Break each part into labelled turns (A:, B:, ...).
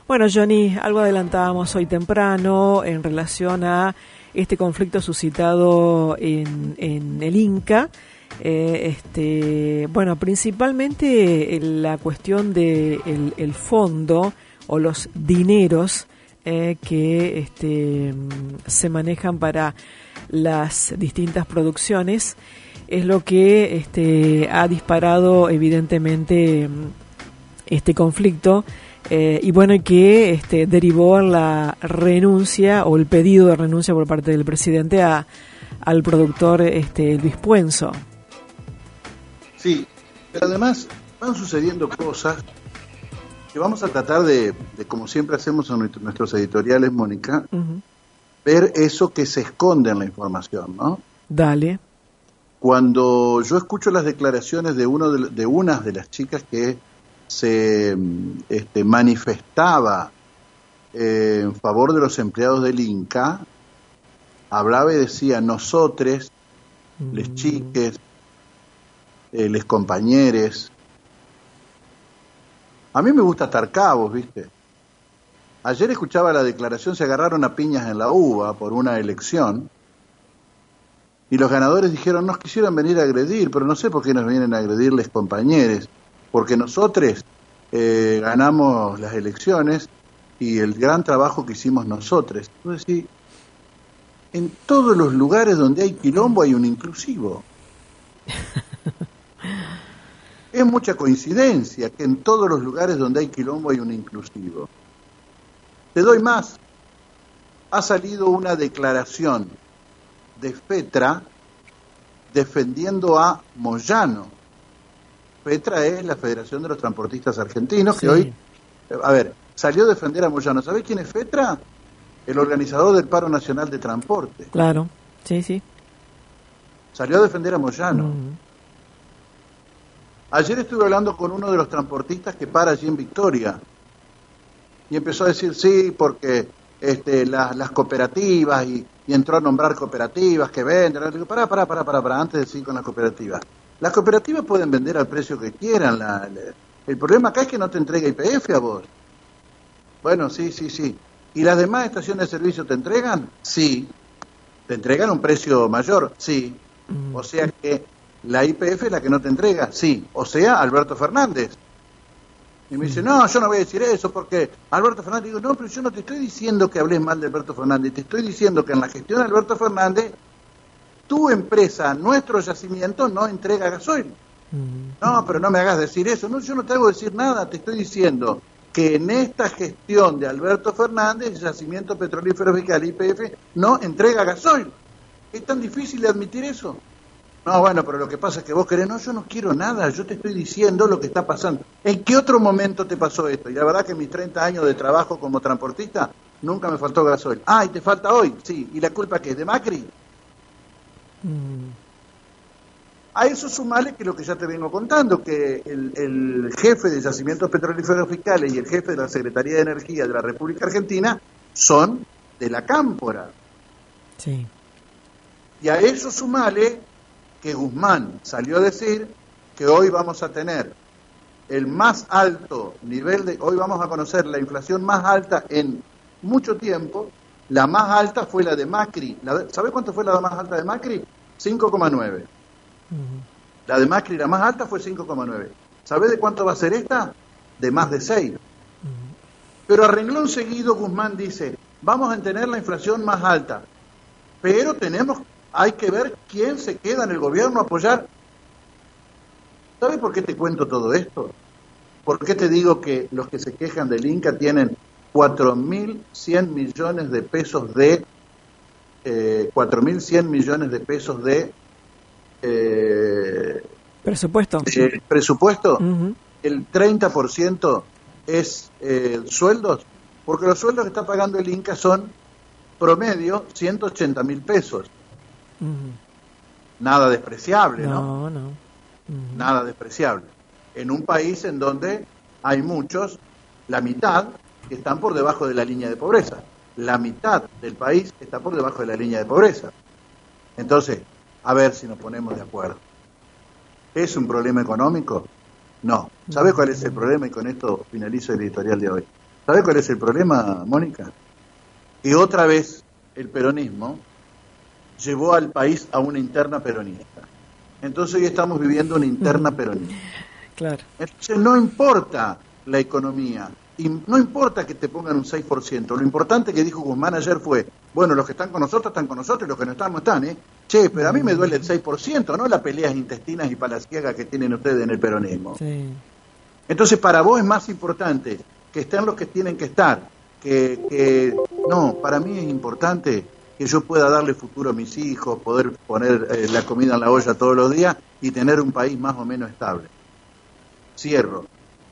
A: Bueno, Johnny, algo adelantábamos hoy temprano en relación a este conflicto suscitado en el Inca. Bueno, principalmente la cuestión de el fondo o los dineros que se manejan para las distintas producciones es lo que ha disparado evidentemente este conflicto y bueno, que derivó en la renuncia o el pedido de renuncia por parte del presidente al productor Luis Puenzo.
B: Sí, pero además van sucediendo cosas que vamos a tratar de como siempre hacemos en nuestros editoriales, Mónica, ver eso que se esconde en la información, ¿no?
A: Dale.
B: Cuando yo escucho las declaraciones de una de las chicas que se manifestaba en favor de los empleados del Inca, hablaba y decía, nosotros, les chiques, les compañeros. A mí me gusta atar cabos, ¿viste? Ayer escuchaba la declaración, se agarraron a piñas en la UBA por una elección, y los ganadores dijeron, nos quisieran venir a agredir, pero no sé por qué nos vienen a agredir les compañeros, porque nosotros ganamos las elecciones y el gran trabajo que hicimos nosotros. Entonces, sí, en todos los lugares donde hay quilombo hay un inclusivo. Es mucha coincidencia que en todos los lugares donde hay quilombo hay un inclusivo. Te doy más. Ha salido una declaración de FETRA defendiendo a Moyano. FETRA es la Federación de los Transportistas Argentinos, sí, que hoy, salió a defender a Moyano. ¿Sabés quién es FETRA? El organizador del Paro Nacional de Transporte.
A: Claro, sí, sí.
B: Salió a defender a Moyano. Ayer estuve hablando con uno de los transportistas que para allí en Victoria y empezó a decir sí, porque las cooperativas y entró a nombrar cooperativas que venden. Le digo, pará, antes de seguir con las cooperativas. Las cooperativas pueden vender al precio que quieran. El problema acá es que no te entrega YPF a vos. Bueno, sí. ¿Y las demás estaciones de servicio te entregan? Sí. ¿Te entregan un precio mayor? Sí. O sea que la YPF es la que no te entrega, sí. O sea, Alberto Fernández. Y me dice, no, yo no voy a decir eso porque Alberto Fernández. Digo, no, pero yo no te estoy diciendo que hables mal de Alberto Fernández, te estoy diciendo que en la gestión de Alberto Fernández, tu empresa, nuestro yacimiento, no entrega gasoil. No, pero no me hagas decir eso. No, yo no te hago decir nada, te estoy diciendo que en esta gestión de Alberto Fernández, el yacimiento petrolífero fiscal YPF no entrega gasoil. ¿Es tan difícil de admitir eso? No, bueno, pero lo que pasa es que vos querés, no, yo no quiero nada, yo te estoy diciendo lo que está pasando. ¿En qué otro momento te pasó esto? Y la verdad que en mis 30 años de trabajo como transportista, nunca me faltó gasoil. Ah, ¿y te falta hoy? Sí, ¿y la culpa qué es? ¿De Macri? A eso sumale que lo que ya te vengo contando, que el jefe de Yacimientos Petrolíferos Fiscales y el jefe de la Secretaría de Energía de la República Argentina son de la Cámpora.
A: Sí.
B: Y a eso sumale que Guzmán salió a decir que hoy vamos a tener el más alto nivel hoy vamos a conocer la inflación más alta en mucho tiempo. La más alta fue la de Macri. ¿Sabés cuánto fue la más alta de Macri? 5,9. La de Macri, la más alta, fue 5,9. ¿Sabés de cuánto va a ser esta? De más de 6. Pero a renglón seguido Guzmán dice, vamos a tener la inflación más alta, pero hay que ver quién se queda en el gobierno a apoyar. ¿Sabes por qué te cuento todo esto? ¿Por qué te digo que los que se quejan del Inca tienen 4.100 millones de pesos de 4.100 millones de pesos de
A: presupuesto?
B: Presupuesto. El 30% es sueldos, porque los sueldos que está pagando el Inca son promedio 180.000 pesos. Nada despreciable, ¿no? No. Nada despreciable. En un país en donde hay muchos, la mitad, que están por debajo de la línea de pobreza. La mitad del país está por debajo de la línea de pobreza. Entonces, a ver si nos ponemos de acuerdo. ¿Es un problema económico? No. ¿Sabes cuál es el problema? Y con esto finalizo el editorial de hoy. ¿Sabe cuál es el problema, Mónica? Que otra vez el peronismo llevó al país a una interna peronista. Entonces hoy estamos viviendo una interna peronista.
A: Claro.
B: Entonces no importa la economía, y no importa que te pongan un 6%, lo importante que dijo Guzmán ayer fue, bueno, los que están con nosotros están con nosotros y los que no están, no están, ¿eh? Che, pero a mí me duele el 6%, no las peleas intestinas y palaciegas que tienen ustedes en el peronismo.
A: Sí.
B: Entonces para vos es más importante que estén los que tienen que estar, no, para mí es importante que yo pueda darle futuro a mis hijos, poder poner la comida en la olla todos los días y tener un país más o menos estable. Cierro.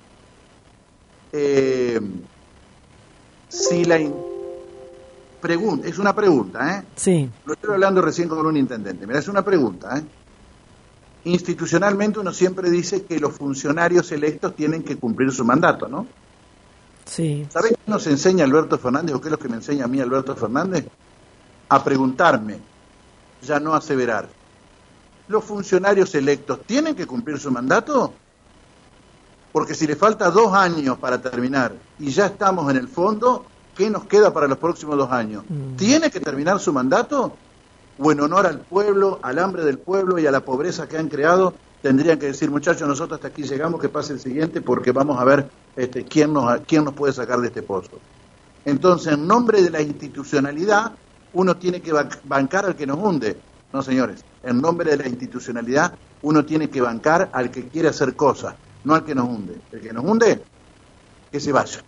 B: Si la pregunta, es una pregunta,
A: Sí.
B: Lo estoy hablando recién con un intendente, mira, es una pregunta, Institucionalmente uno siempre dice que los funcionarios electos tienen que cumplir su mandato, ¿no?
A: Sí.
B: ¿Sabe qué nos enseña Alberto Fernández o qué es lo que me enseña a mí Alberto Fernández? A preguntarme, ya no a aseverar. ¿Los funcionarios electos tienen que cumplir su mandato? Porque si le falta 2 años para terminar y ya estamos en el fondo, ¿qué nos queda para los próximos 2 años? ¿Tiene que terminar su mandato? ¿O en honor al pueblo, al hambre del pueblo y a la pobreza que han creado, tendrían que decir, muchachos, nosotros hasta aquí llegamos, que pase el siguiente porque vamos a ver quién nos puede sacar de este pozo? Entonces, en nombre de la institucionalidad, uno tiene que bancar al que nos hunde. No, señores, en nombre de la institucionalidad, uno tiene que bancar al que quiere hacer cosas, no al que nos hunde. El que nos hunde, que se vaya.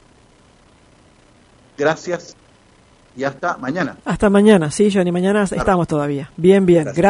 B: Gracias y hasta mañana.
A: Hasta mañana, sí, Johnny, mañana estamos todavía. Bien, bien. Gracias.